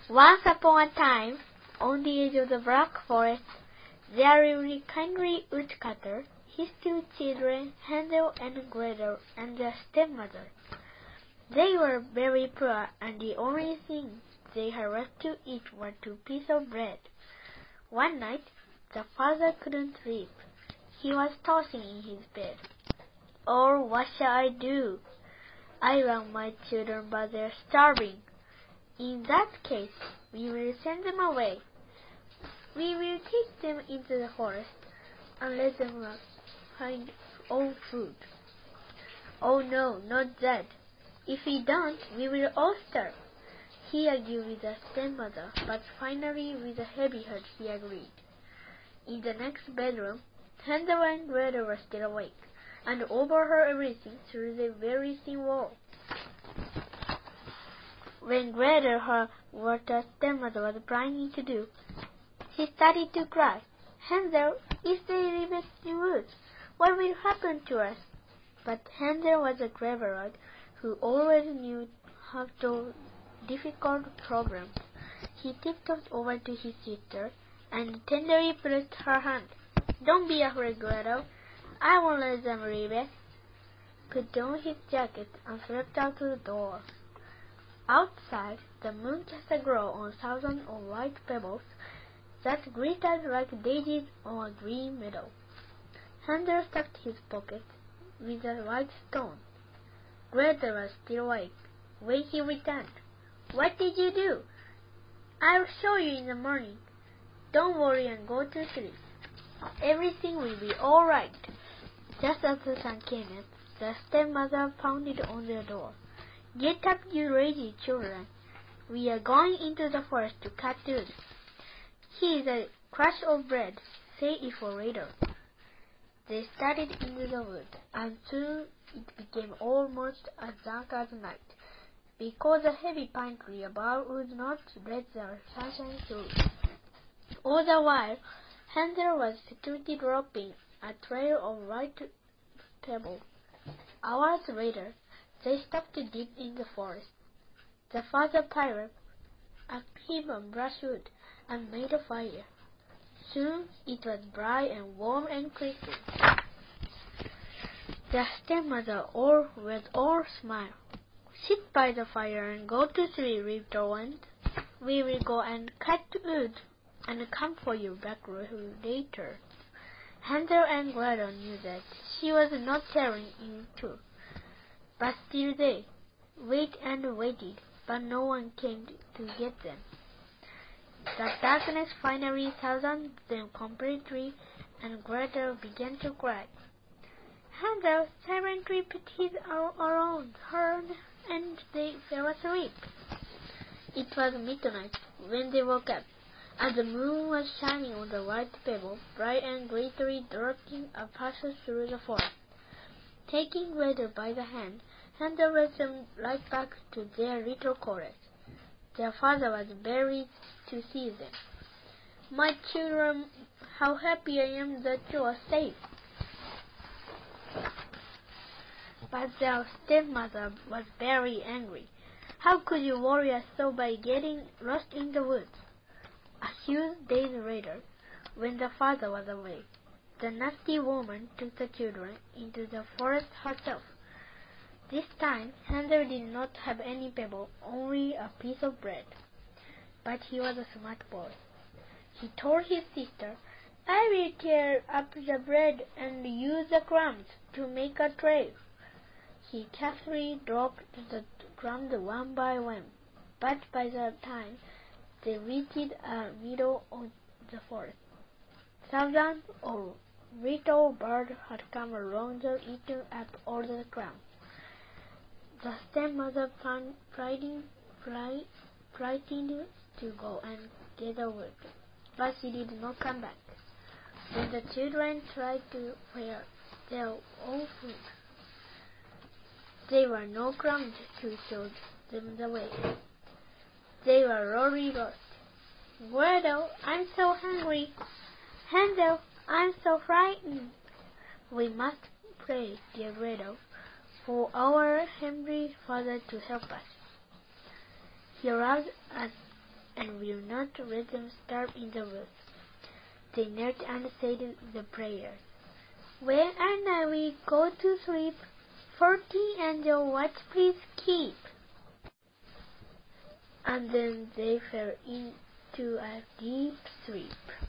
Once upon a time, on the edge of the black forest, there lived a kindly woodcutter, his two children, Hansel and Gretel, and their stepmother. They were very poor, and the only thing they had left to eat were 2 pieces of bread. One night, the father couldn't sleep. He was tossing in his bed. "Oh, what shall I do? I love my children, but they're starving. In that case, we will send them away. We will take them into the forest and let them find old food." "Oh no, not that. If we don't, we will all starve." He argued with the stepmother, but finally, with a heavy heart, he agreed. In the next bedroom, Hansel and Gretel were still awake, and overheard everything through the very thin wall. When Gretel heard what her stepmother was planning to do, she started to cry. "Hansel, if they leave us in the woods, what will happen to us?" But Hansel was a clever lad who always knew how to solve difficult problems. He tiptoed over to his sister and tenderly pressed her hand. "Don't be afraid, Gretel. I won't let them leave us." Put on his jacket and slipped out the door. Outside, the moon cast a glow on thousands of white pebbles that glittered like daisies on a green meadow. Hansel stuffed his pocket with a white stone. Gretel was still awake when he returned. "What did you do?" "I'll show you in the morning. Don't worry and go to sleep. Everything will be all right." Just as the sun came up, the stepmother pounded on the door. "Get up, you lazy children. We are going into the forest to cut wood. Here's a crust of bread. Save it for later." They started into the wood, and soon it became almost as dark as night, because a heavy pine tree above would not let the sunshine through. All the while, Hansel was secretly dropping a trail of white pebbles. Hours later, they stopped deep in the forest. The father piled up a heap of brushwood and made a fire. Soon it was bright and warm and crispy. The stepmother was all smile. "Sit by the fire and go to sleep, little one. We will go and cut wood and come for you back later." Hansel and Gretel knew that she was not telling the truth, but still they waited and waited, but no one came to get them. The darkness finally silenced them completely, and Gretel began to cry. Hansel silently put his arm around her, and they fell asleep. It was midnight when they woke up, and the moon was shining on the white pebble, bright and glittering, darkening a passage through the forest. Taking Gretel by the hand, Hansel led them right back to their little cottage. Their father was very to see them. "My children, how happy I am that you are safe." But their stepmother was very angry. "How could you worry us so by getting lost in the woods?" A few days later, when the father was away, the nasty woman took the children into the forest herself. This time, Hansel did not have any pebble, only a piece of bread. But he was a smart boy. He told his sister, "I will tear up the bread and use the crumbs to make a trail." He carefully dropped the crumbs one by one, but by the time they reached a middle of the forest, thousands of little birds had come around and eaten up all the crumbs. The stepmother frightened to go and get the wood, but she did not come back. When the children tried to find their own food, there were no crumbs to show them the way. They were really lost. "Gretel, I'm so hungry." "Hansel, I'm so frightened." "We must pray, dear Gretel, for our Heavenly Father to help us. He loves us and will not let them starve in the woods. They knelt and said the prayers. When and I will go to sleep, 40 and your watch please keep. And then they fell into a deep sleep.